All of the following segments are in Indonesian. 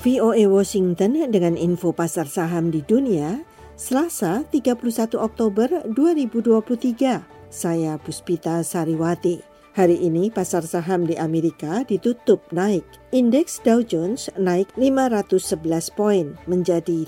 VOA Washington dengan info pasar saham di dunia, Selasa 31 Oktober 2023. Saya Puspita Sariwati. Hari ini pasar saham di Amerika ditutup naik. Indeks Dow Jones naik 511 poin menjadi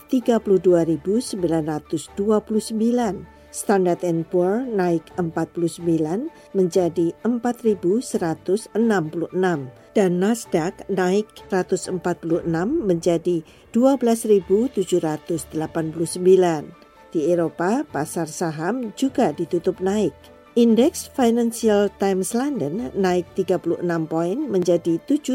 32.929. Standard & Poor naik 49 menjadi 4.166 dan Nasdaq naik 146 menjadi 12.789. Di Eropa, pasar saham juga ditutup naik. Indeks Financial Times London naik 36 poin menjadi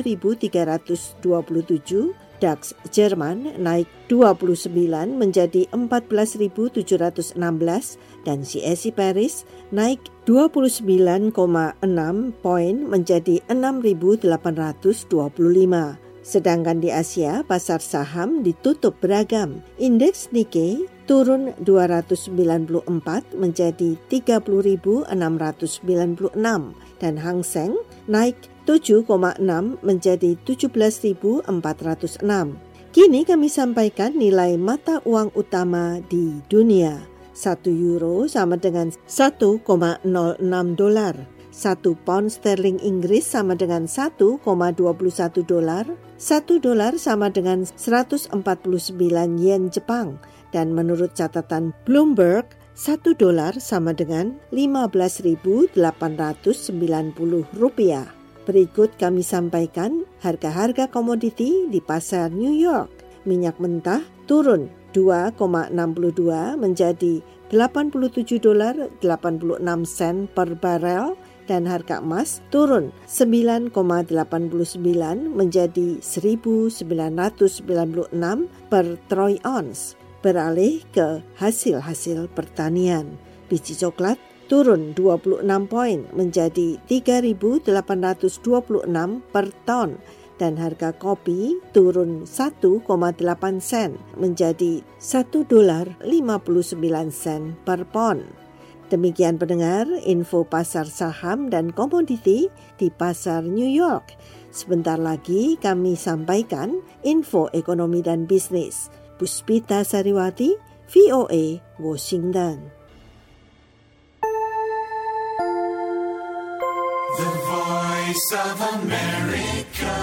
7.327. DAX Jerman naik 29 menjadi 14.716 dan CAC Paris naik 29,6 poin menjadi 6.825. Sedangkan di Asia, pasar saham ditutup beragam. Indeks Nikkei turun 294 menjadi 30.696 dan Hang Seng naik 7,6 menjadi 17.406. Kini kami sampaikan nilai mata uang utama di dunia. 1 euro sama dengan 1,06 dolar. 1 pound sterling Inggris sama dengan 1,21 dolar. 1 dolar sama dengan 149 yen Jepang. Dan menurut catatan Bloomberg, 1 dolar sama dengan 15.890 rupiah. Berikut kami sampaikan harga-harga komoditi di pasar New York. Minyak mentah turun 2,62 menjadi 87 dolar 86 sen per barel dan harga emas turun 9,89 menjadi 1.996 per troy ounce. Beralih ke hasil-hasil pertanian. Biji coklat turun 26 poin menjadi 3.826 per ton dan harga kopi turun 1,8 sen menjadi 1 dolar 59 sen per pon. Demikian pendengar info pasar saham dan komoditi di pasar New York. Sebentar lagi kami sampaikan info ekonomi dan bisnis. Puspita Sariwati, VOA Washington. The Voice of America.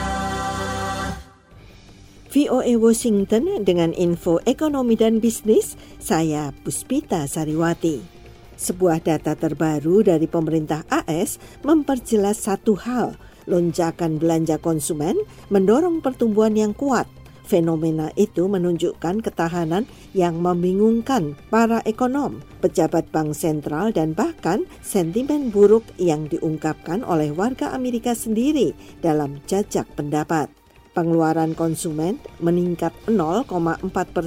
VOA Washington dengan info ekonomi dan bisnis, saya Puspita Sariwati. Sebuah data terbaru dari pemerintah AS memperjelas satu hal, lonjakan belanja konsumen mendorong pertumbuhan yang kuat. Fenomena itu menunjukkan ketahanan yang membingungkan para ekonom, pejabat bank sentral dan bahkan sentimen buruk yang diungkapkan oleh warga Amerika sendiri dalam jajak pendapat. Pengeluaran konsumen meningkat 0,4%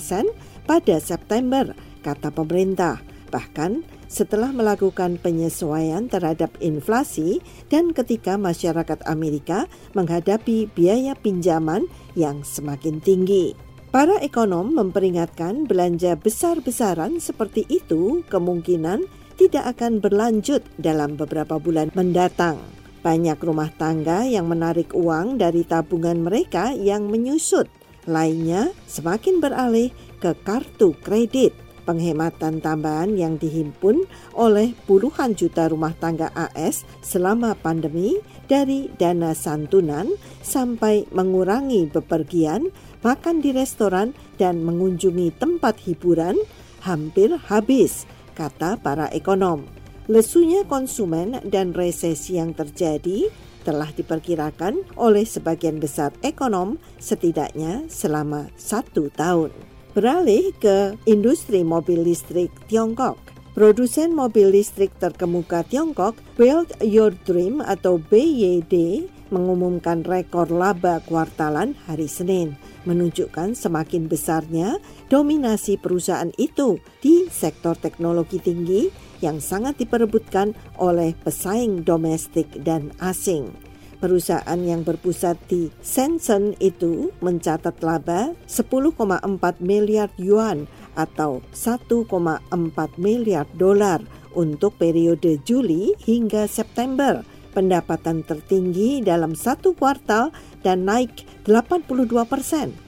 pada September, kata pemerintah. Bahkan setelah melakukan penyesuaian terhadap inflasi dan ketika masyarakat Amerika menghadapi biaya pinjaman yang semakin tinggi. Para ekonom memperingatkan belanja besar-besaran seperti itu kemungkinan tidak akan berlanjut dalam beberapa bulan mendatang. Banyak rumah tangga yang menarik uang dari tabungan mereka yang menyusut. Lainnya semakin beralih ke kartu kredit. Penghematan tambahan yang dihimpun oleh puluhan juta rumah tangga AS selama pandemi dari dana santunan sampai mengurangi bepergian, makan di restoran, dan mengunjungi tempat hiburan hampir habis, kata para ekonom. Lesunya konsumen dan resesi yang terjadi telah diperkirakan oleh sebagian besar ekonom setidaknya selama 1 tahun. Beralih ke industri mobil listrik Tiongkok. Produsen mobil listrik terkemuka Tiongkok, Build Your Dream atau BYD, mengumumkan rekor laba kuartalan hari Senin, menunjukkan semakin besarnya dominasi perusahaan itu di sektor teknologi tinggi yang sangat diperebutkan oleh pesaing domestik dan asing. Perusahaan yang berpusat di Shenzhen itu mencatat laba 10,4 miliar yuan atau 1,4 miliar dolar untuk periode Juli hingga September, pendapatan tertinggi dalam satu kuartal dan naik 82%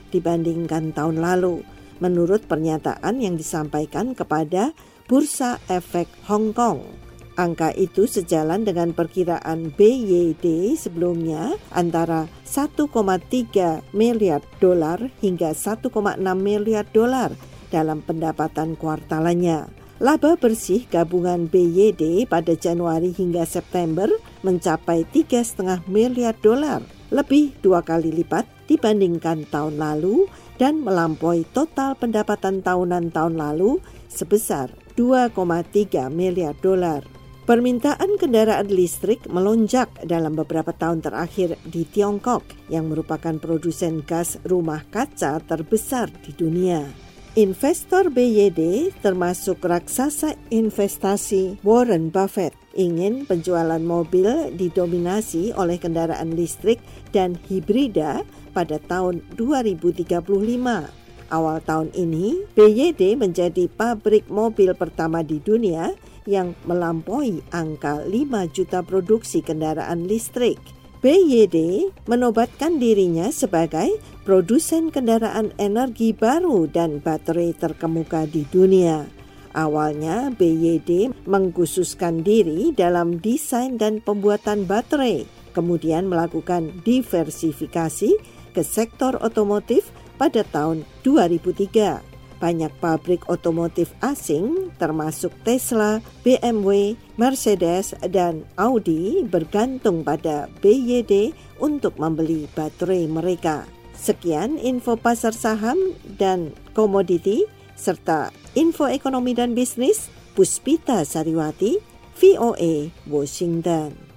dibandingkan tahun lalu, menurut pernyataan yang disampaikan kepada Bursa Efek Hong Kong. Angka itu sejalan dengan perkiraan BYD sebelumnya antara 1,3 miliar dolar hingga 1,6 miliar dolar dalam pendapatan kuartalannya. Laba bersih gabungan BYD pada Januari hingga September mencapai 3,5 miliar dolar, lebih 2 kali lipat dibandingkan tahun lalu dan melampaui total pendapatan tahunan tahun lalu sebesar 2,3 miliar dolar. Permintaan kendaraan listrik melonjak dalam beberapa tahun terakhir di Tiongkok yang merupakan produsen gas rumah kaca terbesar di dunia. Investor BYD termasuk raksasa investasi Warren Buffett ingin penjualan mobil didominasi oleh kendaraan listrik dan hibrida pada tahun 2035. Awal tahun ini, BYD menjadi pabrik mobil pertama di dunia yang melampaui angka 5 juta produksi kendaraan listrik. BYD menobatkan dirinya sebagai produsen kendaraan energi baru dan baterai terkemuka di dunia. Awalnya, BYD mengkhususkan diri dalam desain dan pembuatan baterai, kemudian melakukan diversifikasi ke sektor otomotif pada tahun 2003. Banyak pabrik otomotif asing termasuk Tesla, BMW, Mercedes, dan Audi bergantung pada BYD untuk membeli baterai mereka. Sekian info pasar saham dan komoditi serta info ekonomi dan bisnis. Puspita Sariwati, VOA, Washington.